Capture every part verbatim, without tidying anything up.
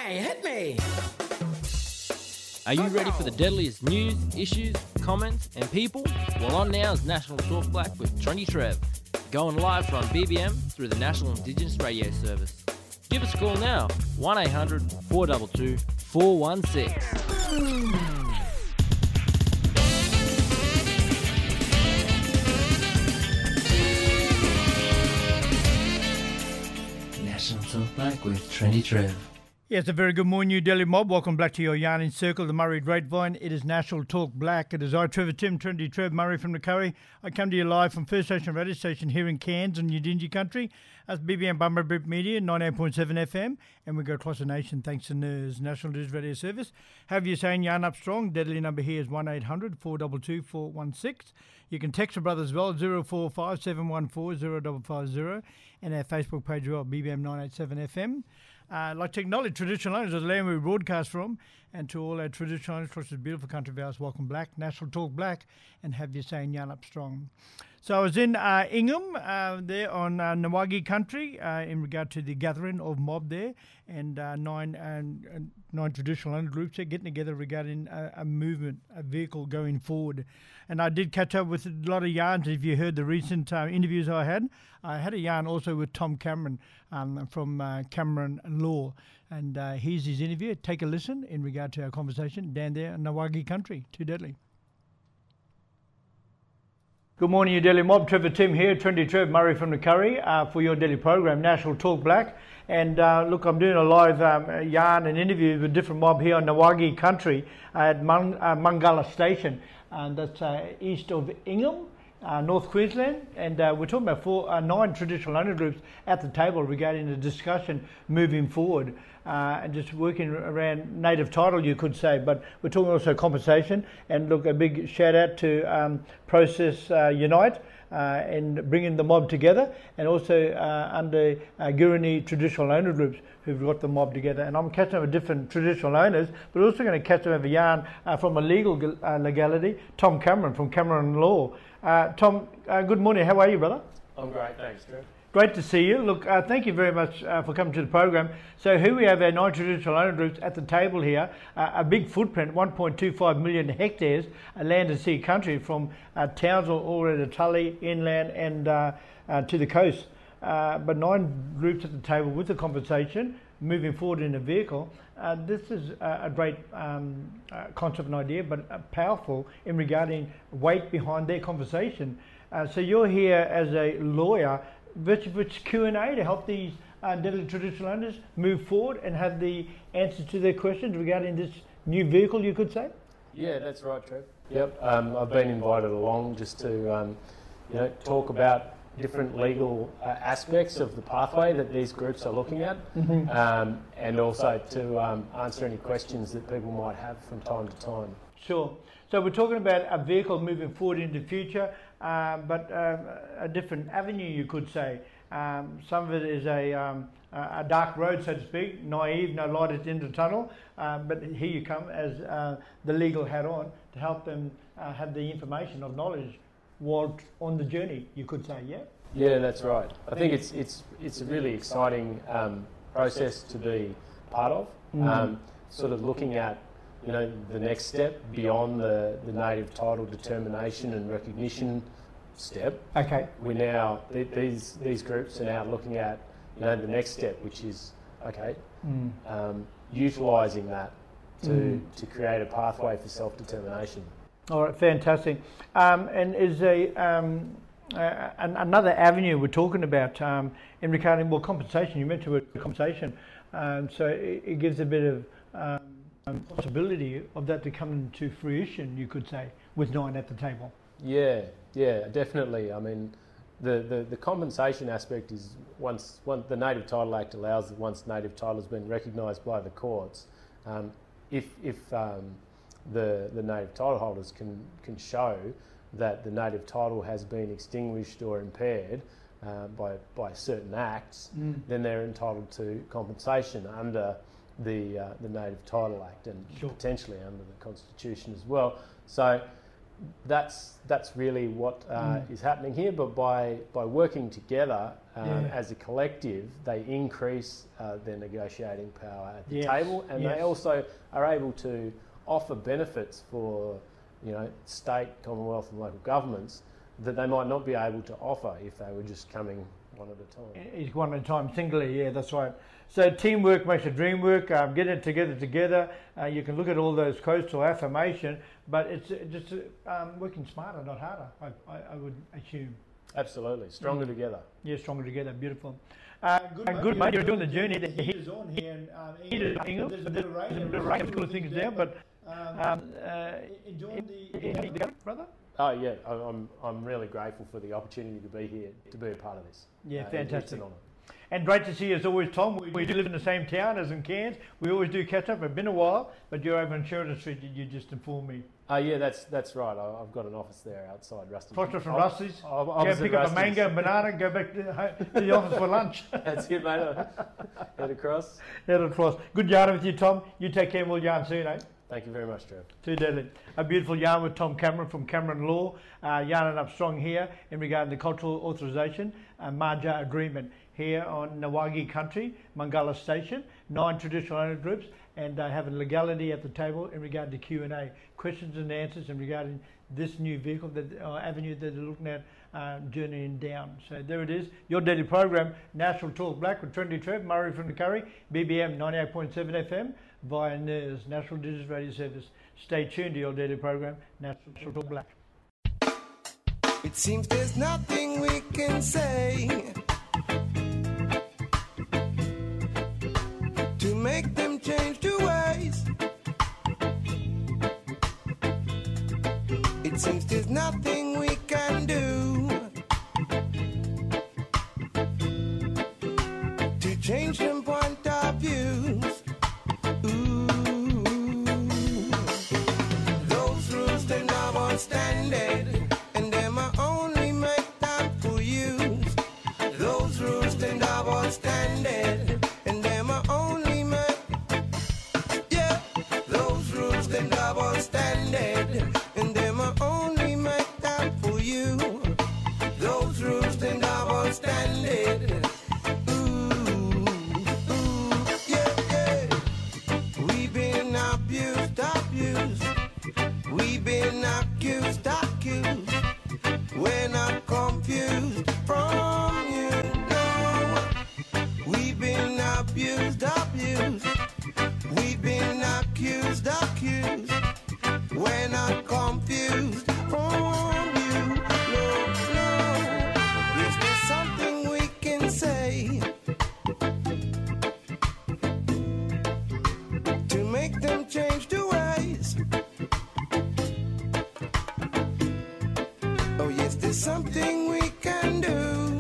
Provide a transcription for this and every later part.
Hey, hit me! Are you ready for the deadliest news, issues, comments, and people? Well, on now is National Talk Black with Trendy Trev, going live from B B M through the National Indigenous Radio Service. Give us a call now, one eight hundred four two two four one six. National Talk Black with Trendy Trev. Yes, a very good morning, New Delhi mob. Welcome back to your Yarning Circle, the Murray Grapevine. It is National Talk Black. It is I, Trevor Tim, Trendy Trev, Murray from the Curry. I come to you live from First Station Radio Station here in Cairns and Udingi Country. That's B B M Bumberbip Media, ninety-eight point seven F M. And we go across the nation thanks to N E R S, National News Radio Service. Have you saying Yarn Up Strong? Deadly number here is one eight hundred four two two four one six. You can text a brother as well, zero four five seven one four zero five five zero. And our Facebook page as well, B B M nine eight seven F M. Uh, I'd like to acknowledge traditional owners of the land we broadcast from, and to all our traditional owners across this beautiful country of ours, welcome Black, National Talk Black, and have you saying Yarn Up Strong. So I was in uh, Ingham uh, there on uh, Nawagi country uh, in regard to the gathering of mob there, and uh, nine uh, nine traditional owner groups there getting together regarding a, a movement, a vehicle going forward. And I did catch up with a lot of yarns. If you heard the recent uh, interviews I had, I had a yarn also with Tom Cameron um, from uh, Cameron Law. And uh, here's his interview. Take a listen in regard to our conversation down there in Nawagi country. Too deadly. Good morning, you Delhi mob. Trevor Tim here, Trendy Trev, Murray from the Curry, uh, for your Delhi program, National Talk Black. And uh, look, I'm doing a live um, yarn and interview with different mob here on Nawagi country at Mung, uh, Mungala Station. And that's uh, east of Ingham, uh, North Queensland. And uh, we're talking about four, uh, nine traditional owner groups at the table regarding the discussion moving forward. Uh, and just working around native title, you could say, but we're talking also compensation. And look, a big shout out to um, Process uh, Unite uh, and bringing the mob together, and also uh, under uh, Gurani traditional owner groups who've got the mob together. And I'm catching up with different traditional owners, but also going to catch them over yarn uh, from a legal uh, legality, Tom Cameron from Cameron Law. Uh, Tom, uh, good morning. How are you, brother? I'm great, thanks, Trev. Great to see you. Look, uh, thank you very much uh, for coming to the program. So here we have our nine traditional owner groups at the table here. Uh, a big footprint, one point two five million hectares, a land and sea country from uh, Townsville all the way to Tully, inland and uh, uh, to the coast. Uh, but nine groups at the table with the conversation, moving forward in a vehicle. Uh, this is a, a great um, uh, concept and idea, but uh, powerful in regarding weight behind their conversation. Uh, so you're here as a lawyer, which, which Q and A to help these uh, deadly traditional owners move forward and have the answers to their questions regarding this new vehicle, you could say? Yeah, that's right, Trev. Yep, um, I've been invited along just to um, you know, talk about different legal uh, aspects of the pathway that these groups are looking at, mm-hmm. um, and also to um, answer any questions that people might have from time to time. Sure. So we're talking about a vehicle moving forward into the future, uh, but uh, a different avenue, you could say. Um, some of it is a, um, a dark road, so to speak, naive, no light at the end of the tunnel, uh, but here you come as uh, the legal hat on to help them uh, have the information of knowledge while on the journey, you could say, yeah? Yeah, that's right. I think it's it's it's a really exciting um, process to be part of, mm. um, sort of looking at you know, the next step beyond the, the native title determination and recognition step. Okay. We now, th- these these groups are now looking at, you know, the next step, which is, okay, mm. um, utilising that to mm. to create a pathway for self-determination. All right, fantastic. Um, and is a um, uh, an, another avenue we're talking about um, in regarding, well, compensation, you mentioned compensation, um, so it, it gives a bit of um, Um, possibility of that to come into fruition, you could say, with nine at the table. Yeah, yeah, definitely. I mean, the, the, the compensation aspect is once, once the Native Title Act allows that once native title has been recognised by the courts, um, if if um, the the native title holders can can show that the native title has been extinguished or impaired uh, by by certain acts, mm. then they're entitled to compensation under the uh, the Native Title Act and sure. potentially under the Constitution as well. So that's that's really what uh, Mm. is happening here. But by by working together um, Yeah. as a collective, they increase uh, their negotiating power at the Yes. table, and Yes. they also are able to offer benefits for, you know, state, Commonwealth, and local governments that they might not be able to offer if they were just coming one at a time. It's one at a time, singly, yeah, that's right. So teamwork makes the dream work. Um, get it together, together. Uh, you can look at all those coastal affirmation, but it's uh, just uh, um, working smarter, not harder, I, I, I would assume. Absolutely, stronger Mm. together. Yeah, stronger together, beautiful. Uh, good, uh, good mate, you're doing the journey. The heat is on here, and um, England, England, there's a bit of rain, there's a bit of rain, cool things there, but um, uh, enjoying the, the, the brother? Oh yeah, I- I'm I'm really grateful for the opportunity to be here, to be a part of this. Yeah, Uh, it- It's fantastic. an honour. And great to see you as always, Tom. We, we do live in the same town as in Cairns. We always do catch up. It's been a while, but you're over in Sheridan Street. You, you just informed me. Oh yeah, that's that's right. I, I've got an office there outside Rusty's. Across from Op- Rusty's. op- Go opposite pick up a Rusty's. mango, banana, go back to, to the office for lunch. That's it, mate. Head across. Head across. Good yarn with you, Tom. You take care and we'll yarn soon, eh? Thank you very much, Trev. Too deadly. A beautiful yarn with Tom Cameron from Cameron Law, uh, yarning up strong here in regard to the cultural authorisation and Marja agreement here on Nawagi country, Mangala Station, nine traditional owner groups, and uh, having legality at the table in regard to Q and A, questions and answers in regarding this new vehicle, that uh, avenue that they're looking at uh, journeying down. So there it is, your daily program, National Talk Black with Trendy Trev, Murray from the Curry, B B M ninety-eight point seven F M, via N E R S, National Digital Radio Service. Stay tuned to your daily program, National Talk Black. It seems there's nothing we can say to make them change their ways. It seems there's nothing we can do to change them point of views. Ooh, those rules they never standard, and them are only make time for use. Those rules they never standard, and them are only make, yeah. Those rules they never standard, and them are only make time for you. Those rules they never standard. Ooh, ooh, yeah, yeah. We've been abused, abused. We've been accused, accused. We're not confused from you, no. We've been abused, abused. We've been accused, accused. We're not confused from you, no, no. Is there something we can say to make them change their ways? Oh yes, there's something we can do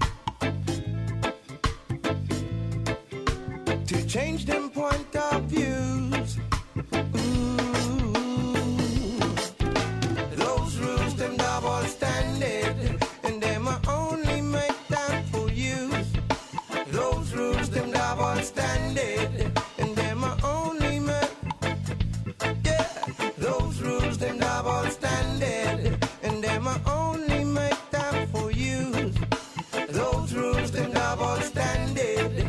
to change them point of views. Ooh, those rules them double standard, and them are only make time for use. Those rules them double standard, and them are only make, yeah. Those rules them double standard, and them are only make time for use. Those rules them double standard.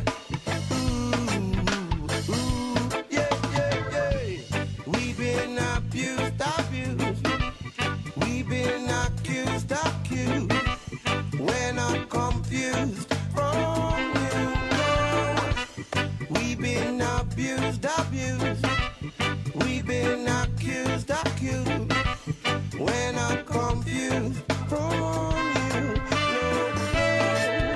Ooh, ooh, yeah, yeah, yeah. We've been abused, abused. We've been accused, accused. We're not confused from you, no. We've been abused, abused. We've been accused, accused. We're not confused from you, no, no.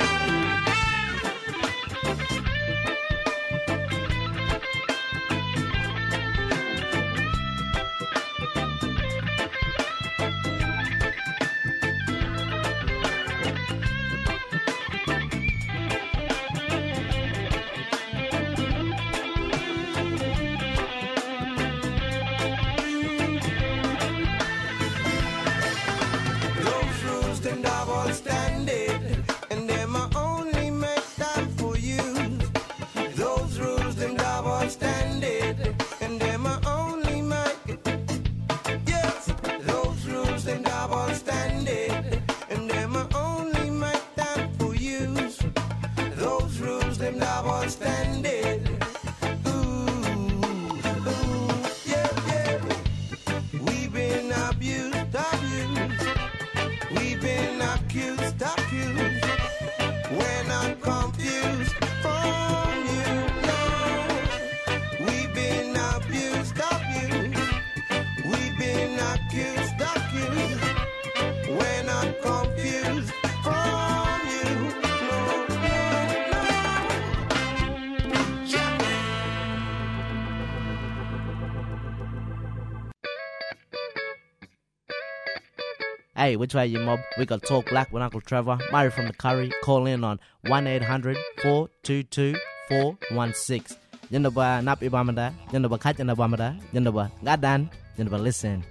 Those rules them double standard, and them are only make time for use. Those rules them double standard, and them are only make, yes. Those rules Hey, which way you mob? We got Talk Black with Uncle Trevor. Murray from the Curry. Call in on one eight hundred four two two four one six. Yandaba nap ibamada. Yandaba kat yandabamada. Yandaba gadan. Yandaba listen.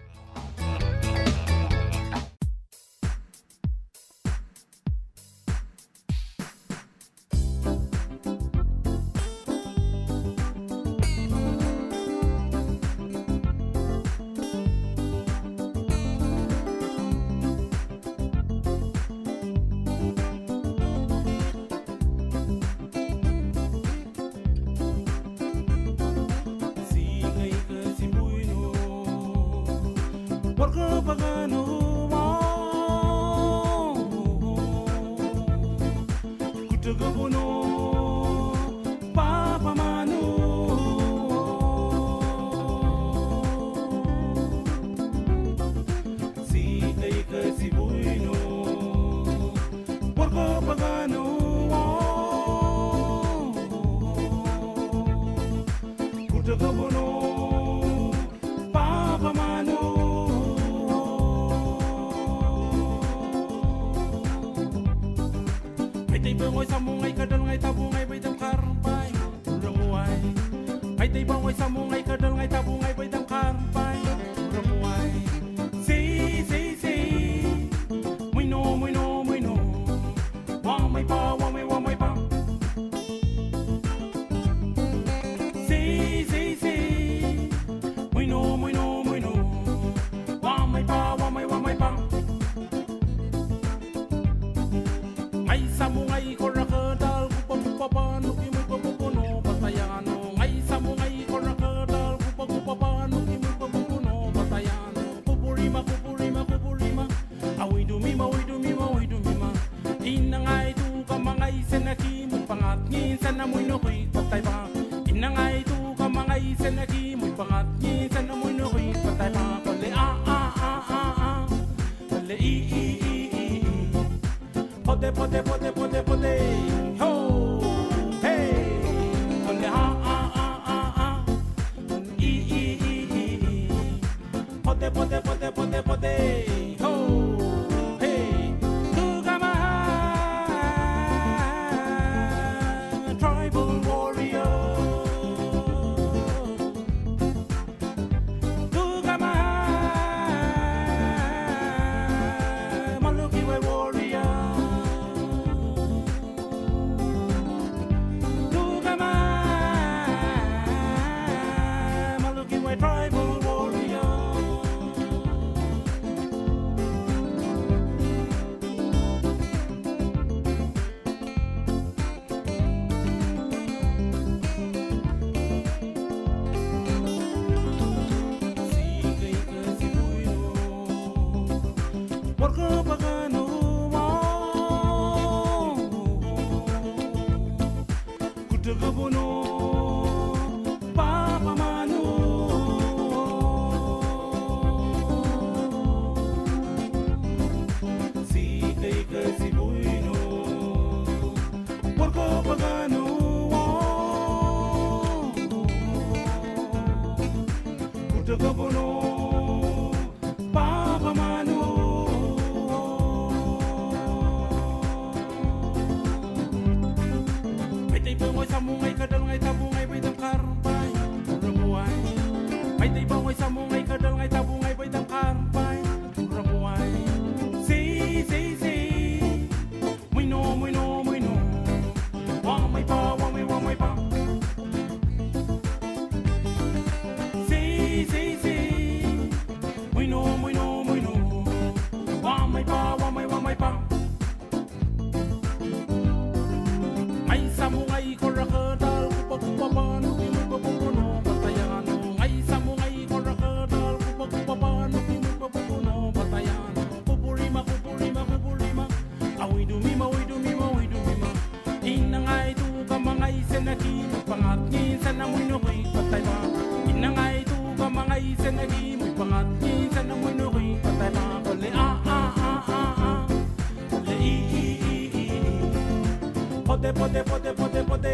Pote, pote, pote, pote, pote,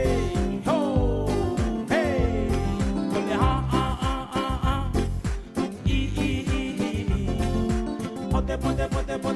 ho, hey, pote, ha, ha, ha, ha, ha, e, e, e, e, pote, pote, pote, pote.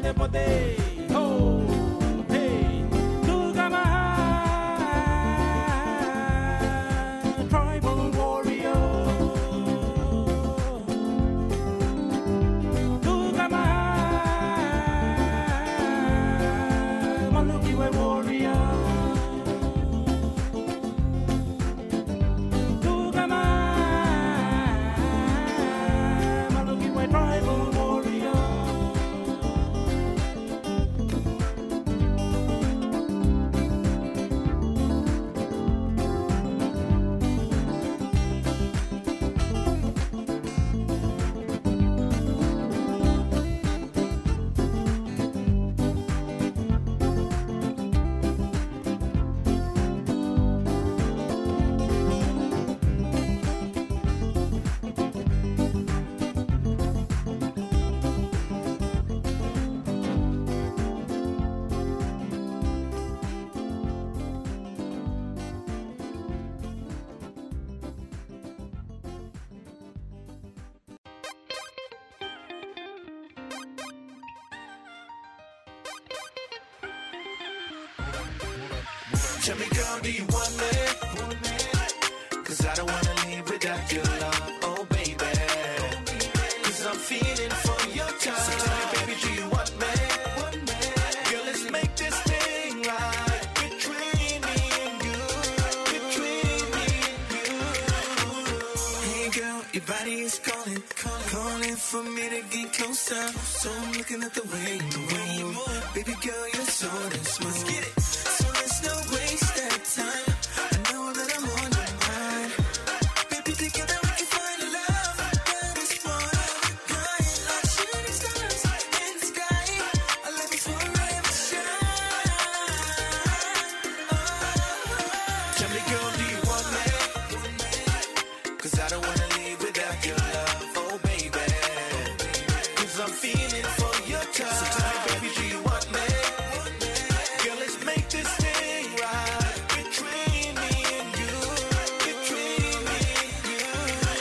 Tell me, girl, do you want me? Cause I don't wanna leave without your love, oh baby. Cause I'm feeling for your time. So tell me, baby, do you want me? Girl, let's make this thing right between me and you. Between me and you. Hey girl, your body is calling, calling, calling for me to get closer. So I'm looking at the way you move. Baby girl, you're so damn smooth. Let's get it. So let's not waste that time. I know that I'm on your mind. Baby, together we can find love that is one of a kind. Like shooting stars in the sky. I love you forever shine. Oh. Tell me, girl, do you want me? Cause I don't wanna leave without your love, oh baby. Cause I'm feeling for your touch. So tell me, baby, do you want me? Girl, let's make this thing right between me and you. Between me and you.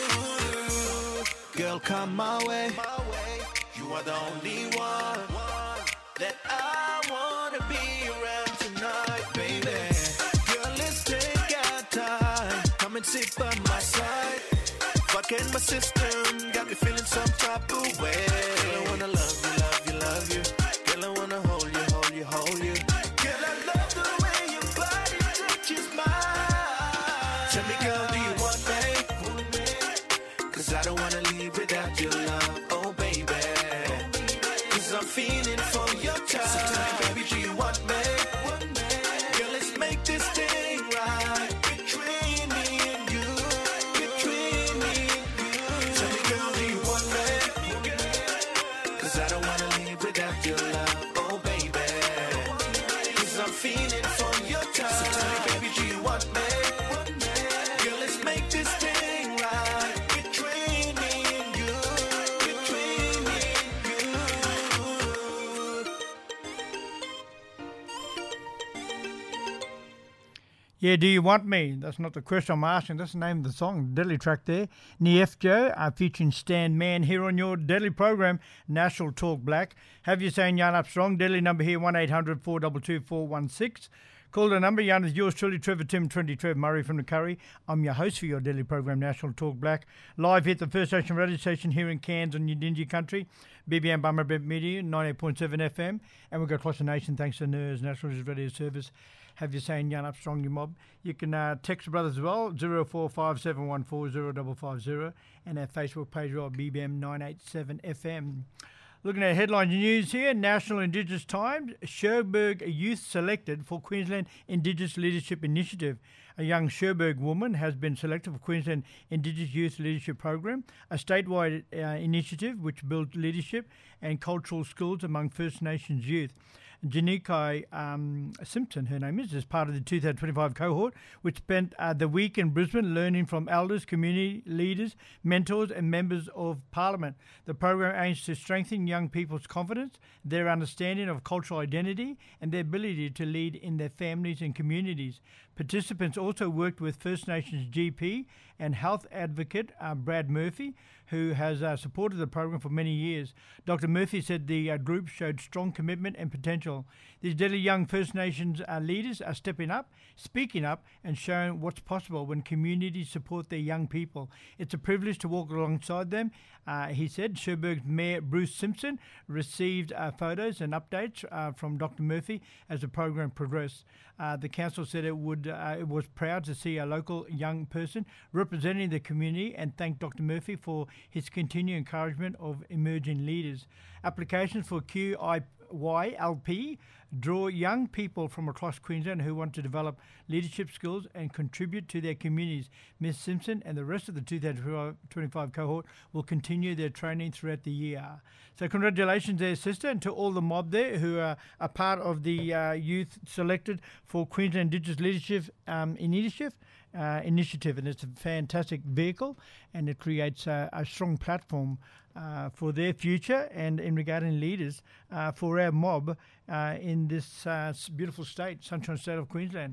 Girl, come my way. You are the only one that I wanna be around tonight, baby. Girl, let's take our time. Come and sit by my side. Fucking my system, got me feeling some type of way. Girl, I wanna love you, love you, love you. Girl, I wanna hold you, hold you, hold you. Girl, I love the way your body touches mine. Tell me, girl, do you want me? Cause I don't wanna leave without your love, oh baby. Cause I'm feeling for your touch. So tell me, baby, do you want me? Girl, let's make this thing right between me and you. Between me and you. Tell me, girl, do you want me? Cause I don't wanna leave without your love, oh baby. Cause I'm feeling for your touch. So tell me, baby, do you want me? Girl, let's make this thing right between me and you. Between me and you. Yeah, do you want me? That's not the question I'm asking. That's the name of the song, Deadly track there. Niefjo, uh, featuring Stan Mann here on your Deadly program, National Talk Black. Have you saying Yarn Up Strong? Deadly number here, one eight hundred four two two four one six. Call the number. Yarn is yours truly, Trevor Tim, Trendy Trev Murray from the Curry. I'm your host for your Deadly program, National Talk Black. Live here at the First Nation radio station here in Cairns on Yidinji country. B B M Bummer Bed Media, ninety-eight point seven F M. And we've got across the nation thanks to N E R S, National Radio Service. Have you saying Yarn Up Strong, you mob. You can uh, text the brothers as well, zero four five seven one four zero five five zero, and our Facebook page, well, B B M nine eighty-seven F M. Looking at headline news here, National Indigenous Times, Cherbourg youth selected for Queensland Indigenous Leadership Initiative. A young Cherbourg woman has been selected for Queensland Indigenous Youth Leadership Program, a statewide uh, initiative which builds leadership and cultural skills among First Nations youth. Janikai um, Simpson, her name is, is part of the two thousand twenty-five cohort, which spent uh, the week in Brisbane learning from elders, community leaders, mentors and members of Parliament. The program aims to strengthen young people's confidence, their understanding of cultural identity and their ability to lead in their families and communities. Participants also worked with First Nations G P and health advocate uh, Brad Murphy, who has uh, supported the program for many years. Doctor Murphy said the uh, group showed strong commitment and potential. These deadly young First Nations uh, leaders are stepping up, speaking up, and showing what's possible when communities support their young people. It's a privilege to walk alongside them, uh, he said. Cherbourg's Mayor Bruce Simpson received uh, photos and updates uh, from Doctor Murphy as the program progressed. Uh, the council said it would uh, it was proud to see a local young person representing the community and thanked Doctor Murphy for his continued encouragement of emerging leaders. Applications for Q I Y L P draw young people from across Queensland who want to develop leadership skills and contribute to their communities. Miz Simpson and the rest of the two thousand twenty-five cohort will continue their training throughout the year. So congratulations there, sister, and to all the mob there who are a part of the uh, youth selected for Queensland Indigenous Leadership um, Initiative. Uh, initiative, and it's a fantastic vehicle, and it creates a, a strong platform uh, for their future and in regarding leaders uh, for our mob uh, in this uh, beautiful state, Sunshine State of Queensland.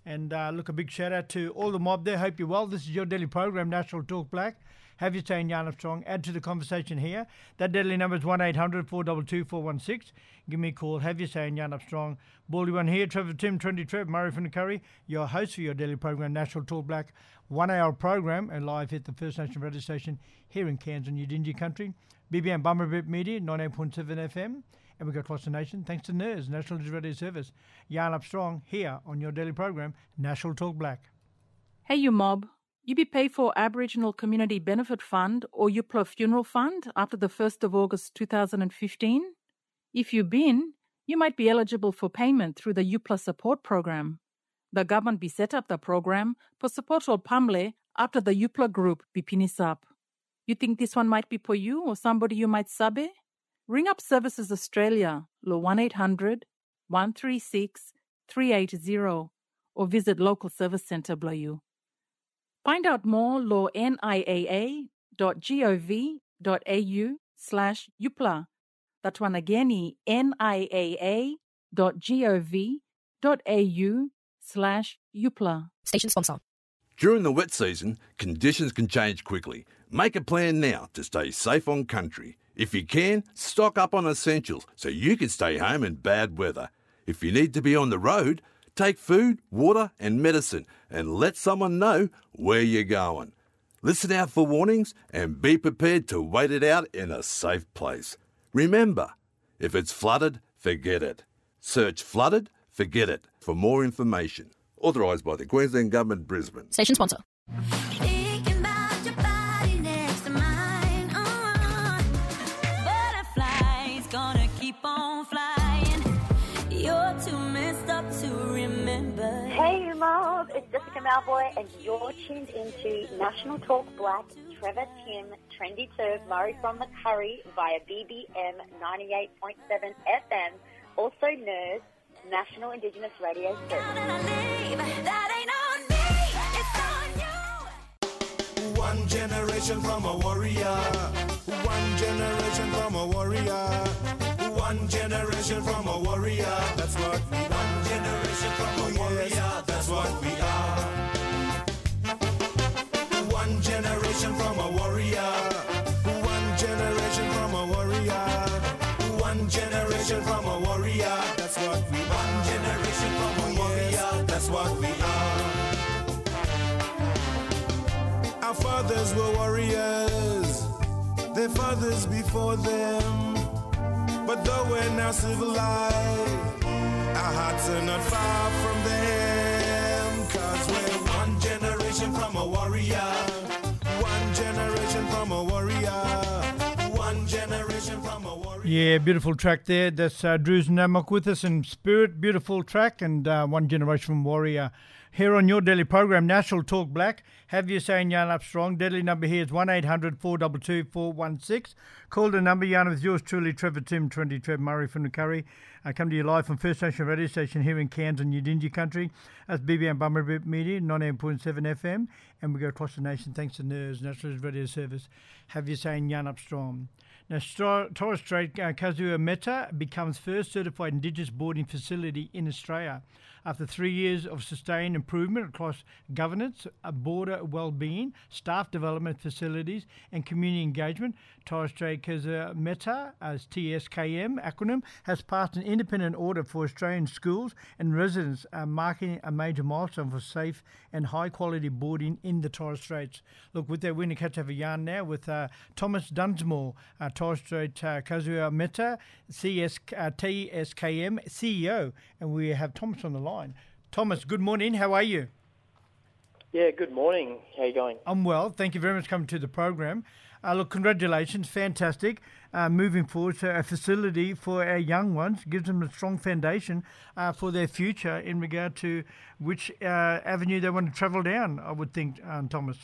And uh, look, a big shout out to all the mob there. Hope you're well. This is your daily program, National Talk Black. Have your say in Yarn Armstrong. Add to the conversation here. That deadly number is one eight hundred four two two four one six. Give me a call. Have your say in Yarn Armstrong. Baldy one here. Trevor Tim, Trendy Trev, Murray from the Curry. Your host for your daily program, National Talk Black. One hour program and live at the First Nation radio station here in Cairns and Udingi country. B B M Bummerbip Media, ninety-eight point seven F M. And we go across the nation thanks to N E R S, National Digital Radio Service. Yarn Armstrong here on your daily program, National Talk Black. Hey, you mob. You be paid for Aboriginal Community Benefit Fund or U P L A Funeral Fund after the first of August two thousand fifteen? If you've been, you might be eligible for payment through the U P L A Support Program. The government be set up the program for support all Pamle after the U P L A group be finished up. You think this one might be for you or somebody you might sabe? Ring up Services Australia, lo one eight hundred one three six three eight zero or visit local service centre below you. Find out more law N I A A dot gov dot au slash UPLA. That one again, N I A A dot gov dot au slash UPLA. Station sponsor. During the wet season, conditions can change quickly. Make a plan now to stay safe on country. If you can, stock up on essentials so you can stay home in bad weather. If you need to be on the road, take food, water and medicine and let someone know where you're going. Listen out for warnings and be prepared to wait it out in a safe place. Remember, if it's flooded, forget it. Search flooded, forget it for more information. Authorised by the Queensland Government, Brisbane. Station sponsor. Hey mob, it's Jessica Malboy and you're tuned into National Talk Black, Trevor Tim, Trendy Turv, Murray from the Curry via B B M ninety-eight point seven F M, also N E R S, National Indigenous Radio Service. One generation from a warrior, one generation from a warrior, one generation from a warrior, that's what we are. One generation from a warrior, that's what we are. One generation from a warrior, one generation from a warrior, one generation from a warrior, that's what we are. One generation from a warrior, that's what we are. Our fathers were warriors, their fathers before them. But though we're now civilized, our hearts are not far from them. Cause we're one generation from a warrior, one generation from a warrior, one generation from a warrior. Yeah, beautiful track there. That's uh, Drew's Namok with us in spirit. Beautiful track and uh, one generation from warrior. Here on your daily program, National Talk Black. Have your say in Yarn Armstrong. Deadly number here is one eight hundred four two two four one six. Call the number, Yarn with yours truly, Trevor Tim, Trendy Trev, Murray from the Curry. I come to you live from First Nation radio station here in Cairns and Udingi country. That's B B M Bummerbip Media, ninety-eight point seven F M. And we go across the nation thanks to N E R S, National Radio Service. Have your say in Yarn Armstrong. Now, Torres Strait uh, Kazua Meta becomes first certified Indigenous boarding facility in Australia. After three years of sustained improvement across governance, border well-being, staff development facilities and community engagement, Torres Strait Kazua Meta, as T S K M acronym, has passed an independent audit for Australian schools and residents, uh, marking a major milestone for safe and high-quality boarding in the Torres Straits. Look, with that, we're going to catch up a yarn now with uh, Thomas Dunsmore, uh, Torres Strait uh, Kazua Meta, C S, uh, T S K M C E O, and we have Thomas on the line. Thomas, good morning. How are you? Yeah, good morning. How are you going? I'm well. Thank you very much for coming to the program. Uh, look, congratulations. Fantastic. Uh, moving forward, so a facility for our young ones gives them a strong foundation uh, for their future in regard to which uh, avenue they want to travel down, I would think, um, Thomas.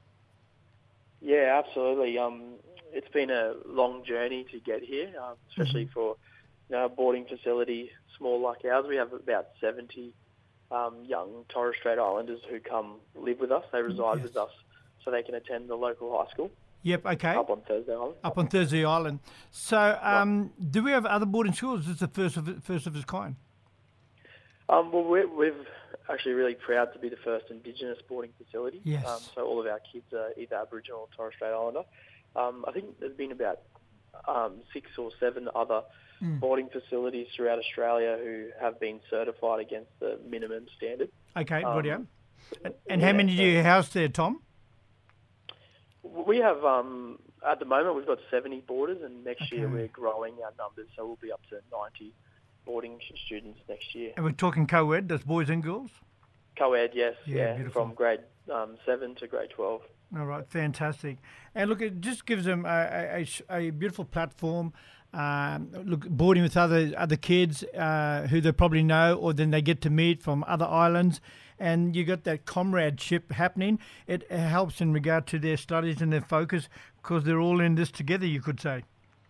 Yeah, absolutely. Um, it's been a long journey to get here, um, especially mm-hmm. for you know, a boarding facility small like ours. We have about seventy um, young Torres Strait Islanders who come live with us. They reside yes. with us so they can attend the local high school. Yep, okay. Up on Thursday Island. Up on Thursday Island. So um, right. do we have other boarding schools? Is this the first of, first of its kind? Um, well, we're, we're actually really proud to be the first Indigenous boarding facility. Yes. Um, so all of our kids are either Aboriginal or Torres Strait Islander. Um, I think there's been about um, six or seven other Mm. boarding facilities throughout Australia who have been certified against the minimum standard. Okay, Um, good, yeah. And, and how yeah, many do so- you house there, Tom? We have, um, at the moment, we've got seventy boarders, and next year Okay. we're growing our numbers, so we'll be up to ninety boarding students next year. And we're talking co-ed, that's boys and girls? Co-ed, yes, Yeah, yeah, beautiful. from grade um, seven to grade twelve. All right, fantastic. And look, it just gives them a, a, a sh- a beautiful platform. Um, look, boarding with other other kids uh, who they probably know, or then they get to meet from other islands, and you got that comradeship happening. It helps in regard to their studies and their focus because they're all in this together, you could say.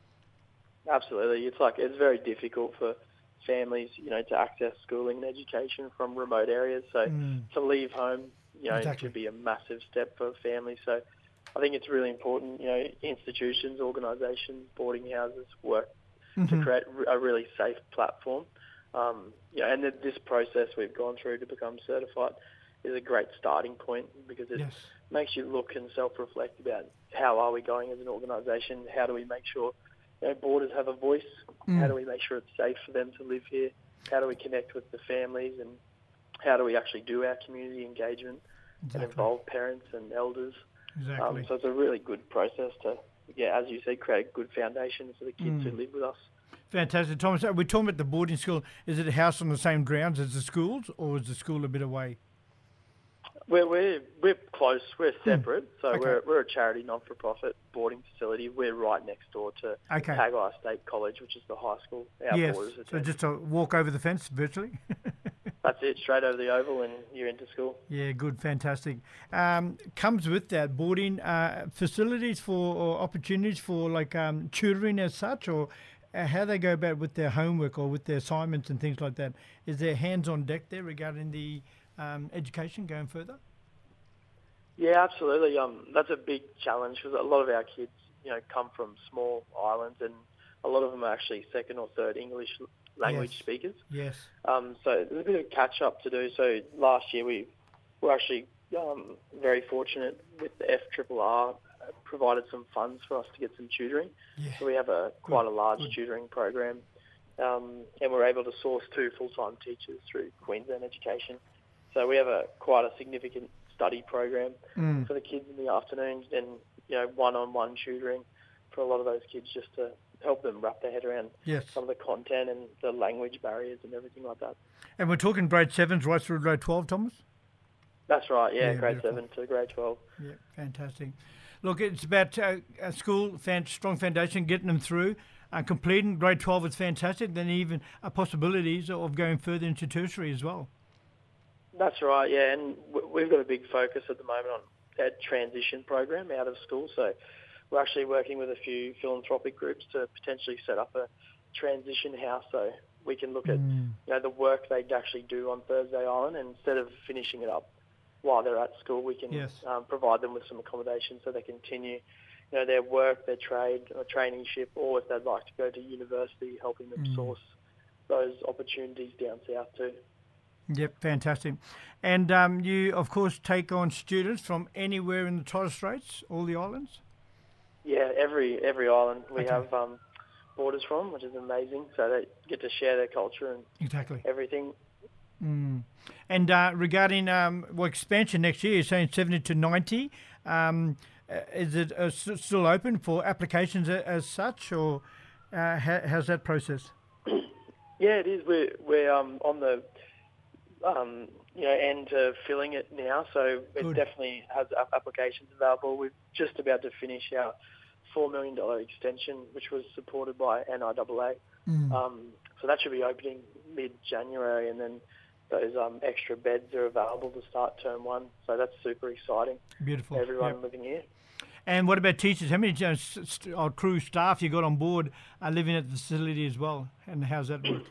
Absolutely. It's like it's very difficult for families, you know, to access schooling and education from remote areas. So Mm. to leave home, you know, Exactly. could be a massive step for families. So I think it's really important, you know, institutions, organisations, boarding houses work Mhm. to create a really safe platform. Um, you know, and that this process we've gone through to become certified is a great starting point because it Yes. makes you look and self-reflect about how are we going as an organisation, how do we make sure you know, boarders have a voice, Mm. how do we make sure it's safe for them to live here, how do we connect with the families, and how do we actually do our community engagement Exactly. and involve parents and elders. Exactly. Um, so it's a really good process to, yeah, as you said, create a good foundation for the kids Mm. who live with us. Fantastic. Thomas, we're talking about the boarding school. Is it a house on the same grounds as the schools, or is the school a bit away? We're we're we're close. We're separate. So Hmm. Okay. we're we're a charity, non-for-profit boarding facility. We're right next door to Okay. Tagai State College, which is the high school our Yes. boarders So attend. just a walk over the fence virtually? That's it, straight over the oval, and you're into school. Yeah, good, fantastic. Um, comes with that boarding uh, facilities for or opportunities for like um, tutoring as such, or uh, how they go about with their homework or with their assignments and things like that. Is there hands on deck there regarding the um, education going further? Yeah, absolutely. Um, that's a big challenge because a lot of our kids, you know, come from small islands, and a lot of them are actually second or third English l- language Yes. speakers. Yes. Um, so there's a bit of catch up to do. So last year we were actually um, very fortunate with the F R R R uh, provided some funds for us to get some tutoring. Yeah. So we have a quite a large good. tutoring program, um, and we're able to source two full-time teachers through Queensland Education. So we have a quite a significant study program Mm. for the kids in the afternoons, and you know one-on-one tutoring for a lot of those kids just to help them wrap their head around Yes. some of the content and the language barriers and everything like that. And we're talking grade sevens right through grade twelve, Thomas? That's right, yeah, Yeah, grade beautiful. seven to grade twelve. Yeah, fantastic. Look, it's about uh, a school, fan, strong foundation, getting them through, uh, completing grade twelve is fantastic, then even uh, possibilities of going further into tertiary as well. That's right, yeah, and w- we've got a big focus at the moment on that transition program out of school. So we're actually working with a few philanthropic groups to potentially set up a transition house so we can look at Mm. you know the work they actually do on Thursday Island, and instead of finishing it up while they're at school, we can Yes. um, provide them with some accommodation so they continue you know their work, their trade or traineeship, or if they'd like to go to university, helping them Mm. source those opportunities down south too. Yep, fantastic. And um, you, of course, take on students from anywhere in the Torres Straits, all the islands? Yeah, every every island we Okay. have um, borders from, which is amazing. So they get to share their culture and Exactly. everything. Mm. And uh, regarding um, well, expansion next year, you're saying seventy to ninety. Um, uh, is it uh, s- still open for applications a- as such, or uh, how, how's that process? Yeah, it is. We're we're um, on the um, you know end of filling it now, so it Good. definitely has ap- applications available. We're just about to finish our four million dollar extension, which was supported by N I A A. Mm. Um, so that should be opening mid-January, and then those um, extra beds are available to start term one. So that's super exciting Beautiful. for everyone Yep. living here. And what about teachers? How many uh, s- st- or crew staff you got on board are living at the facility as well? And how's that work?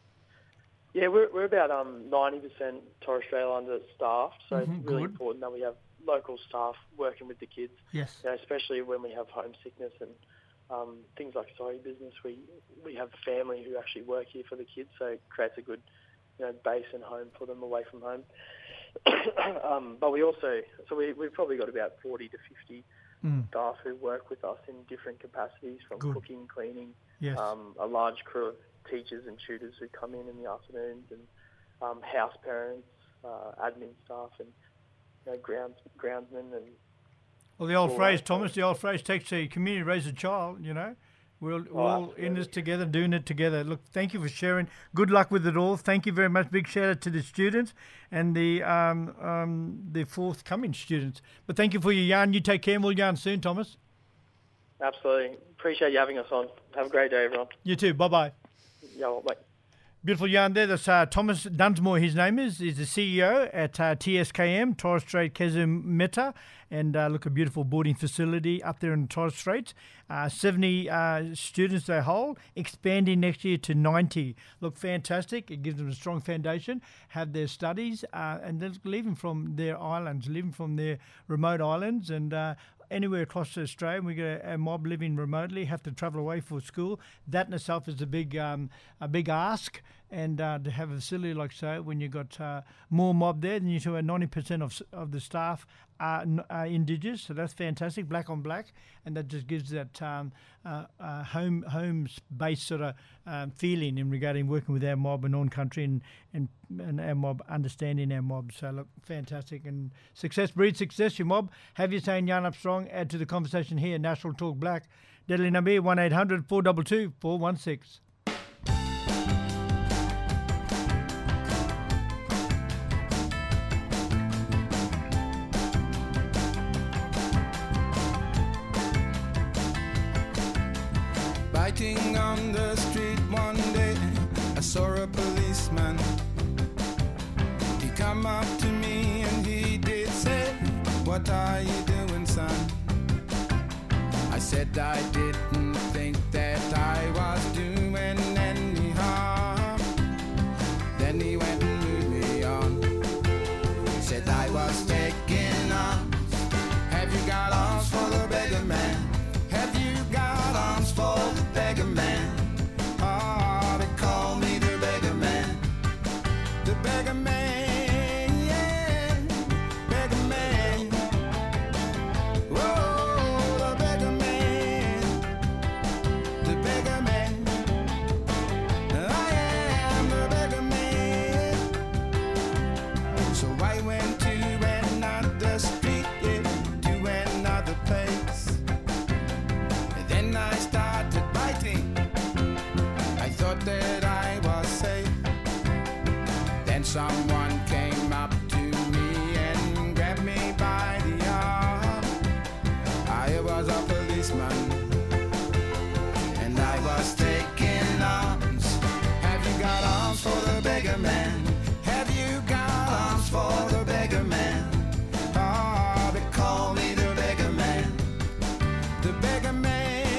Yeah, we're we're about um ninety percent Torres Strait Islander staffed, so Mhm, it's really good. important that we have local staff working with the kids. Yes. You know, especially when we have homesickness and um, things like side business. We we have family who actually work here for the kids, so it creates a good you know, base and home for them away from home. um, but we also, so we, we've probably got about forty to fifty mm. staff who work with us in different capacities, from Good. cooking, cleaning, yes. um, a large crew of teachers and tutors who come in in the afternoons, and um, house parents, uh, admin staff, and you know, grounds, groundsmen. And well, the old phrase, Thomas, the old phrase takes a community to raise a child, you know. We're, we're oh, all in this together, doing it together. Look, thank you for sharing. Good luck with it all. Thank you very much. Big shout out to the students and the um, um, the forthcoming students. But thank you for your yarn. You take care, and we'll yarn soon, Thomas. Absolutely. Appreciate you having us on. Have a great day, everyone. You too. Bye-bye. Yeah, well, bye. Beautiful yarn there. That's uh, Thomas Dunsmore, his name is. He's the C E O at uh, T S K M, Torres Strait Kesum Meta. And uh, look, a beautiful boarding facility up there in the Torres Straits. Uh, seventy uh, students they hold, expanding next year to ninety. Look, fantastic. It gives them a strong foundation, have their studies, uh, and then leaving from their islands, living from their remote islands, and uh, anywhere across Australia. We get a, a mob living remotely, have to travel away for school. That in itself is a big um, a big ask. And uh, to have a facility like so, when you've got uh, more mob there, then you see ninety percent of of the staff are, are Indigenous, so that's fantastic, black on black, and that just gives that um, uh, uh, home home-based sort of um, feeling in regarding working with our mob and on-country and, and, and our mob, understanding our mob. So look, fantastic, and success breeds success, your mob. Have your saying yarn up strong, add to the conversation here, National Talk Black. Deadly number one eight hundred four two two four one six. Biting on the street one day, I saw a policeman. He come up to me and he did say, "What are you doing, son?" I said I didn't think that I was doing any harm. Then he went and moved me on. Said I was taking arms. Have you got arms for the beggar man? Have you got arms for the beggar man? Oh, they call me the beggar man. The beggar man, yeah, beggar man. Whoa, the beggar man, the beggar man. I am the beggar man. So I went to another street, yeah, to another place. Then I started biting. I thought that I was safe. Then someone came up to me and grabbed me by the arm. I was a policeman and I was taking arms. Have you got arms for the beggar man? Have you got arms for the beggar man? Oh, they call me the beggar man. The beggar man.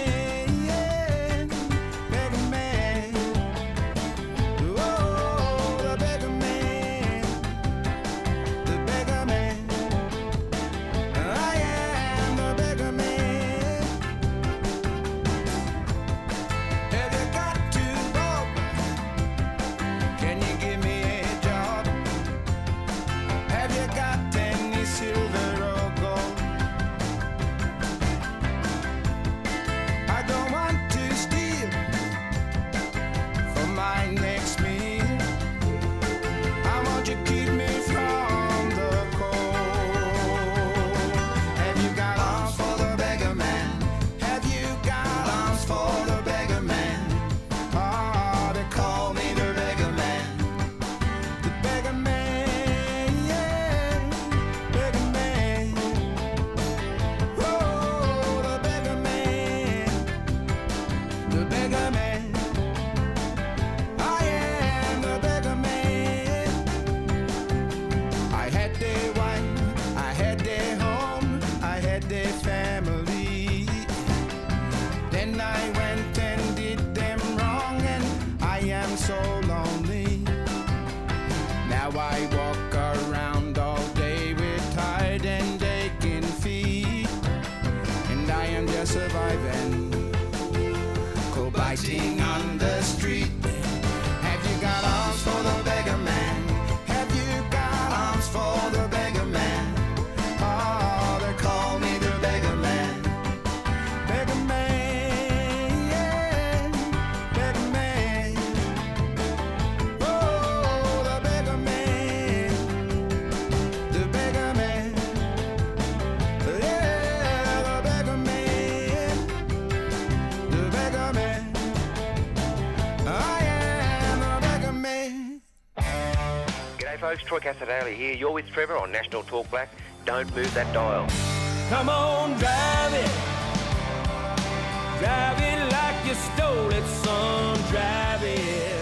Surviving, co biting on the street. Have you got arms for the beggar man? folks, Troy Casadale here. You're with Trevor on National Talk Black. Don't move that dial. Come on, drive it. Drive it like you stole it, son. Drive it.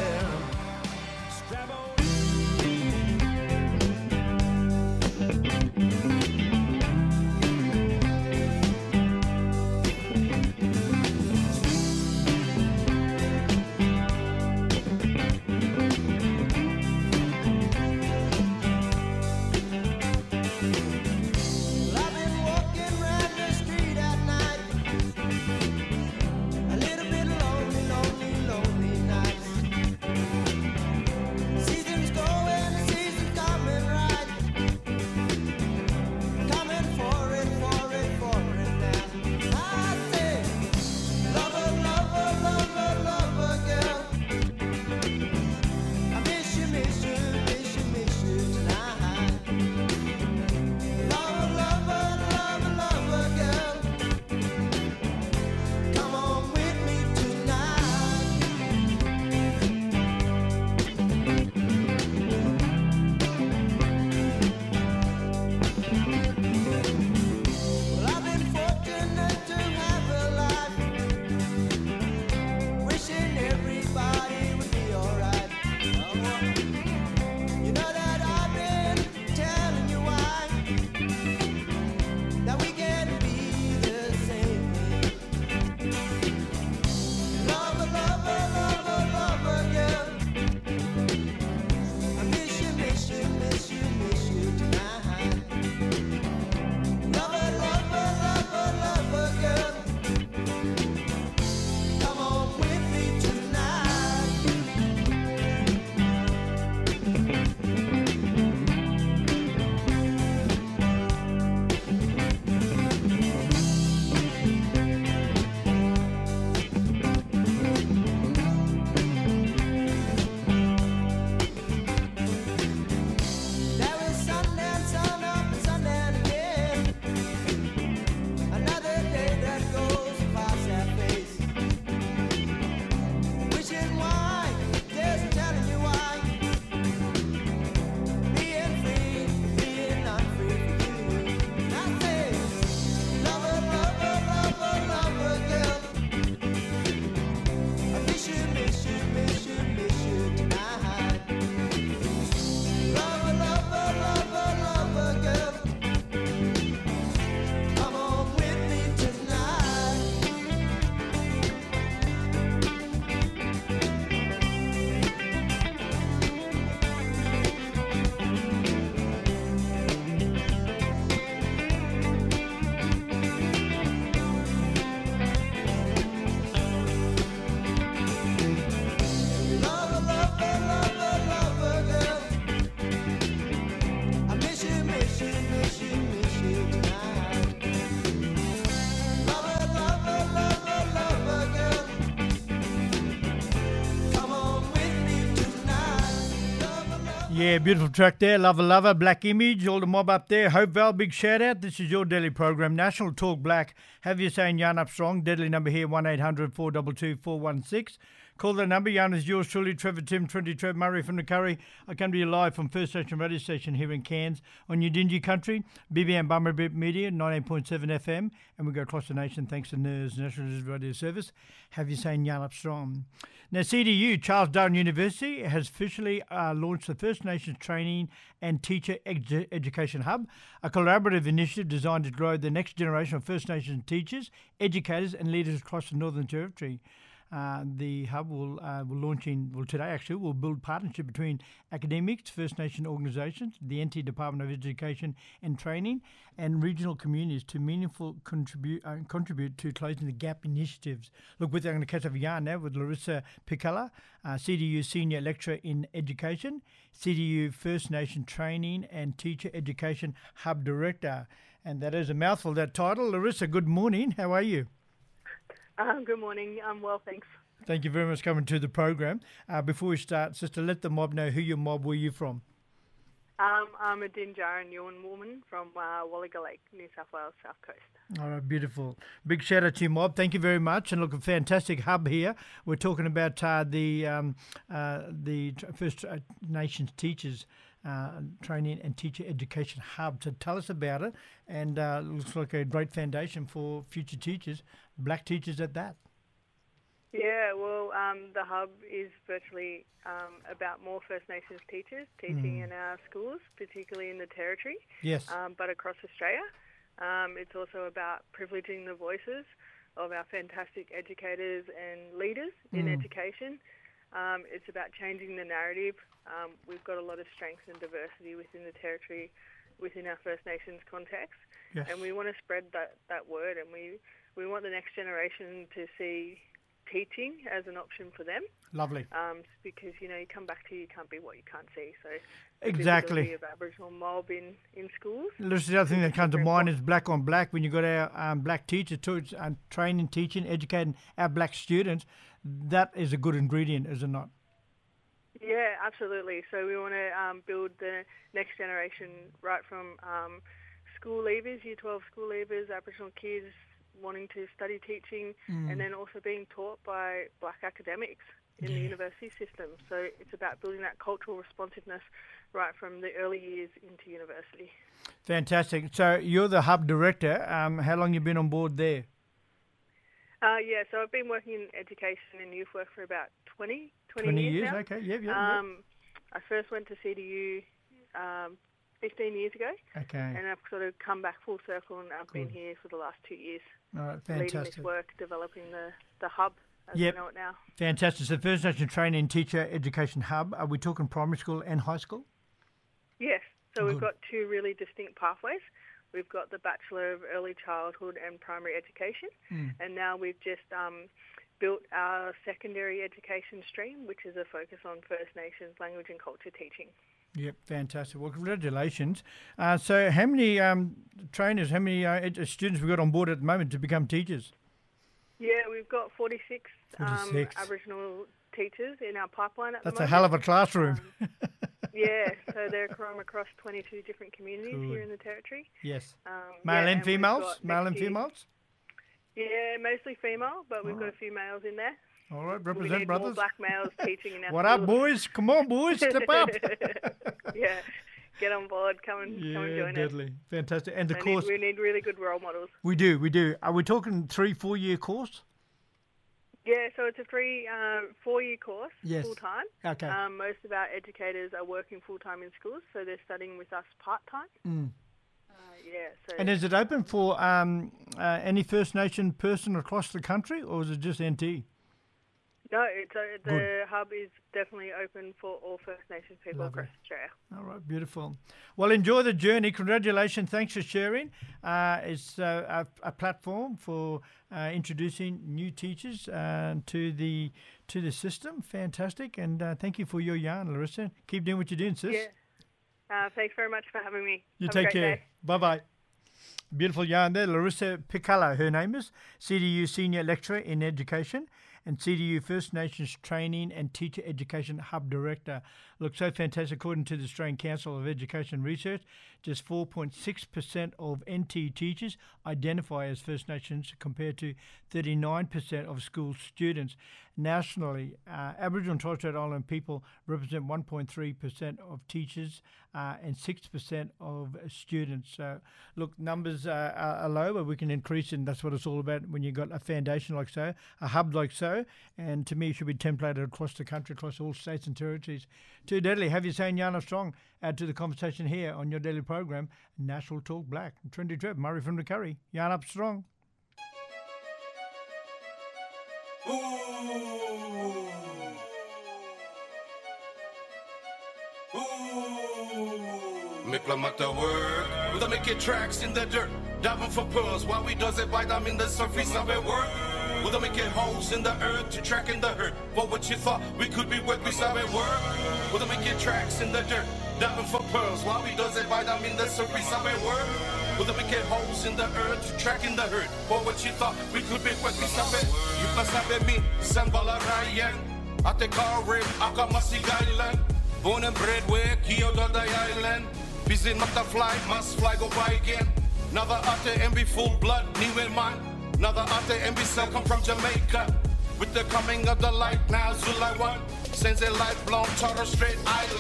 Yeah, beautiful track there. Lover, lover, Black Image, all the mob up there. Hope Val, big shout out. This is your daily program, National Talk Black. Have you saying yarn up strong? Deadly number here, one eight hundred four two two four one six. Call the number. Yarn is yours truly, Trevor Tim, Trinity Trev Murray from the Curry. I come to you live from First Nation Radio Station here in Cairns on your Dingy Country, B B M Bummer Bit Media, ninety-eight point seven F M, and we go across the nation thanks to N E R S, National Radio Service. Have you saying yarn up strong? Now, C D U, Charles Darwin University, has officially uh, launched the First Nations Training and Teacher Edu- Education Hub, a collaborative initiative designed to grow the next generation of First Nations teachers, educators and leaders across the Northern Territory. Uh, the hub will uh, will launch in, well today actually, will build partnership between academics, First Nation organisations, the N T Department of Education and Training and regional communities to meaningful contribute uh, contribute to closing the gap initiatives. Look, with I'm going to catch up a yarn now with Larissa Picala, uh, C D U Senior Lecturer in Education, C D U First Nation Training and Teacher Education Hub Director. And that is a mouthful, that title. Larissa, good morning. How are you? Um, good morning. I'm well, thanks. Thank you very much for coming to the program. Uh, before we start, sister, let the mob know who your mob, where you from. Um, I'm a Dinjarin Yuin woman from uh, Wallaga Lake, New South Wales, South Coast. All right, beautiful. Big shout out to your mob. Thank you very much. And look, a fantastic hub here. We're talking about uh, the um, uh, the First Nations teachers uh, Training and Teacher Education Hub. So tell us about it, and uh, looks like a great foundation for future teachers, black teachers at that. Yeah, well, um, the hub is virtually um, about more First Nations teachers teaching Mm. in our schools, particularly in the Territory, Yes. um, but across Australia. Um, it's also about privileging the voices of our fantastic educators and leaders in Mm. education. Um, it's about changing the narrative. Um, we've got a lot of strength and diversity within the Territory, within our First Nations context, Yes. and we want to spread that, that word, and we, we want the next generation to see teaching as an option for them. Lovely. Um, because, you know, you come back to you can't be what you can't see. So the Exactly. visibility of Aboriginal mob in, in schools. This is the other thing that comes to mind is black on black. When you've got our um, black teachers too, um, training, teaching, educating our black students, that is a good ingredient, is it not? Yeah, absolutely. So we want to um, build the next generation right from um, school leavers, Year twelve school leavers, Aboriginal kids wanting to study teaching, Mm. and then also being taught by black academics in the Yeah. university system. So it's about building that cultural responsiveness right from the early years into university. Fantastic. So you're the hub director. Um, how long you been on board there? Uh, yeah, so I've been working in education and youth work for about twenty, twenty, twenty years, years. now. Okay. Yep. Yep. yep. Um, I first went to C D U um, fifteen years ago, Okay. and I've sort of come back full circle, and I've been Good. here for the last two years, All right. leading Fantastic. this work, developing the, the hub as Yep. we know it now. Fantastic. So First Nation Training and Teacher Education Hub. Are we talking primary school and high school? Yes, so we've Good. got two really distinct pathways. We've got the Bachelor of Early Childhood and Primary Education, Mm. and now we've just um, built our secondary education stream, which is a focus on First Nations language and culture teaching. Yep, fantastic. Well, congratulations. Uh, so, how many um, trainers, how many uh, ed- students we got on board at the moment to become teachers? Yeah, we've got forty-six, Um, forty-six. Aboriginal teachers in our pipeline at That's the a moment. hell of a classroom. Yeah, so they're from across twenty-two different communities Good. here in the Territory. Yes. Um, Male yeah, and we've females? got Male next and year- females? Yeah, mostly female, but we've All got right. a few males in there. All right, we represent need more brothers. black males teaching in our What up, schools. boys? Come on, boys, step up. Yeah, get on board, come and, come and Yeah, join deadly. us. Fantastic. And the We course, need, we need really good role models. we do, we do. Are we talking three, four-year course? Yeah, so it's a free uh, four-year course, Yes. full-time. Okay. Um, most of our educators are working full-time in schools, so they're studying with us part-time. Mm. Uh, yeah, so And is it open for um, uh, any First Nation person across the country, or is it just N T? no, it's uh, the hub is definitely open for all First Nations people Lovely. across Australia. All right, beautiful. Well, enjoy the journey. Congratulations. Thanks for sharing. Uh, it's uh, a, a platform for uh, introducing new teachers uh, to the to the system. Fantastic. And uh, thank you for your yarn, Larissa. Keep doing what you're doing, sis. Yeah. Uh, thanks very much for having me. You Have a take great care. day. Bye-bye. Beautiful yarn there. Larissa Picala, her name is, C D U Senior Lecturer in Education and C D U First Nations Training and Teacher Education Hub Director. Looks so fantastic. According to the Australian Council of Education Research, just four point six percent of N T teachers identify as First Nations compared to thirty-nine percent of school students. Nationally, uh, Aboriginal and Torres Strait Island people represent one point three percent of teachers uh, and six percent of students. So, look, numbers uh, are, are low, but we can increase it, and that's what it's all about when you've got a foundation like so, a hub like so, and to me it should be templated across the country, across all states and territories. Too deadly. Have you saying Yana Strong? Add to the conversation here on your daily program, National Talk Black. Trendy Trip, Murray from the Curry. Yarn up strong. Make them at the work. We'll make it tracks in the dirt. Diving for pearls while we does it by them in the surface of it work. We'll make it holes in the earth to track in the hurt. For what you thought we could be what we saw it work. We'll make it tracks in the dirt. Diving for pearls while we does it by them in the surface of it work. We'll make it holes in the earth to track in the hurt. For what you thought we could be what we saw it. You must have me, Sanbala Ryan. At the car rim, Akamasi Island. Born and bred where Kyoto the island. Busy not the fly, must fly go by again. Another after and be full blood, new in mind. Another after and be cell come from Jamaica. With the coming of the light, now July one. Sends a light blown Torres Strait Island.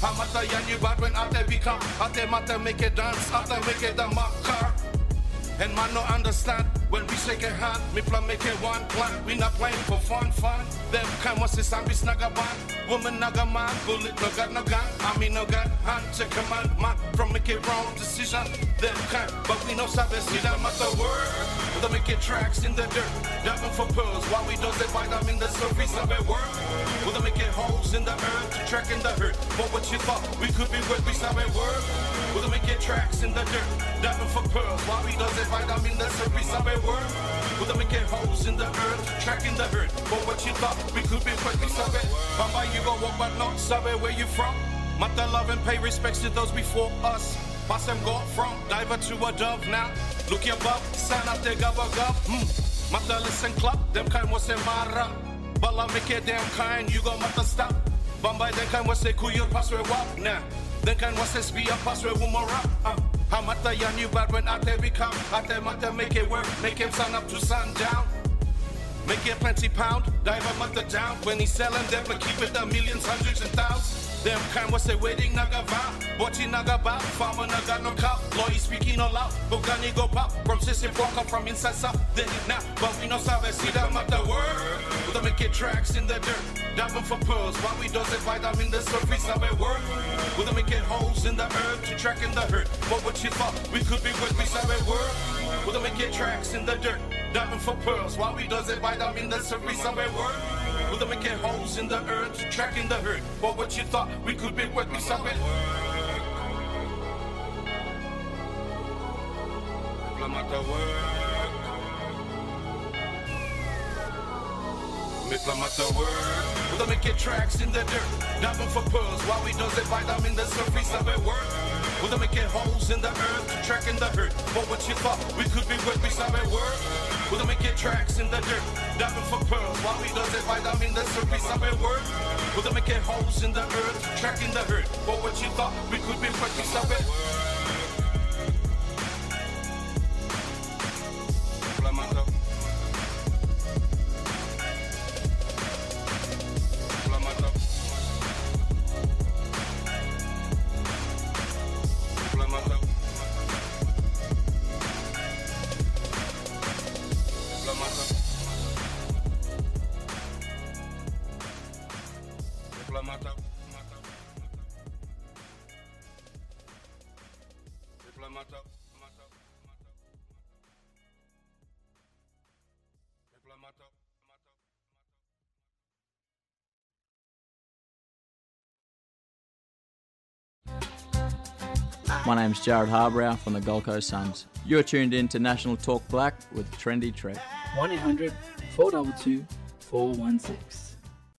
I'm at the yan you bad when I te become. I te mata make it dance, I te make it the marker. And man no understand when we shake a hand, me plan make it one plan. We not playing for fun, fun. Them kind was this and be snugga band. Woman naga man, bullet no got no gun. I mean no gun, hand to command man. From make it wrong decision. Them kind, but we no sabe see them at the word. They make it tracks in the dirt. Diving for pearls while we does it by them in the surface of it work. Will they make it holes in the earth to track in the hurt? But what you thought we could be with we sabe work. Will they make it tracks in the dirt? Diving for pearls while we does it by them in the surface of it work. Will they make it holes in the earth to track in the hurt? But what you thought we could be with we sabe. Bamba you go walk but not sabe where you from. Mata love and pay respects to those before us. Pass them go from diver to a dove now. Look your above, sign up the gabba gub. Hmm. Mata listen club, them kind was a mara. Bala make it damn kind, you go mata stop. Bamba then kind was a kuyo pass where walk now. Then kind was a spear pass where woman rap. Uh. How mata ya knew bad when I te become. I te mata make it work, make him sun up to sundown. Make it plenty pound, diver mata down. When he selling them, but keep it the millions, hundreds and thousands. Them kind was a wedding naga vow. Watching naga bow, farmer naga no cow. Lawyer speaking all out, Bogani go pop. From Sissy walk up from inside south. Then now, but we no sabe see them at the word. We'll make it tracks in the dirt. Diving for pearls while we does it by them in the surface of it work. We'll make it holes in the earth to track in the hurt. But what you thought we could be with we sabe work. We'll make it tracks in the dirt. Diving for pearls while we does it by them in the surface of it work. We'll make it holes in the earth to track in the hurt. But what you thought we could be with we sabe work. Implement the work. Implement the work. We'll make it tracks in the dirt. Diving for pearls while we does it by them in the surface of it work. We'll make it holes in the earth to track in the hurt. But what you thought we could be with we sabe work. We'll make it tracks in the dirt. Diving for pearls while we does it by them in the surface of it work. We'll make it holes in the earth to track in the hurt. But what you thought we could be with we sabe work. My name's Jared Harbrow from the Gold Coast Suns. You're tuned in to National Talk Black with Trendy Trev. one eight hundred four two two four one six.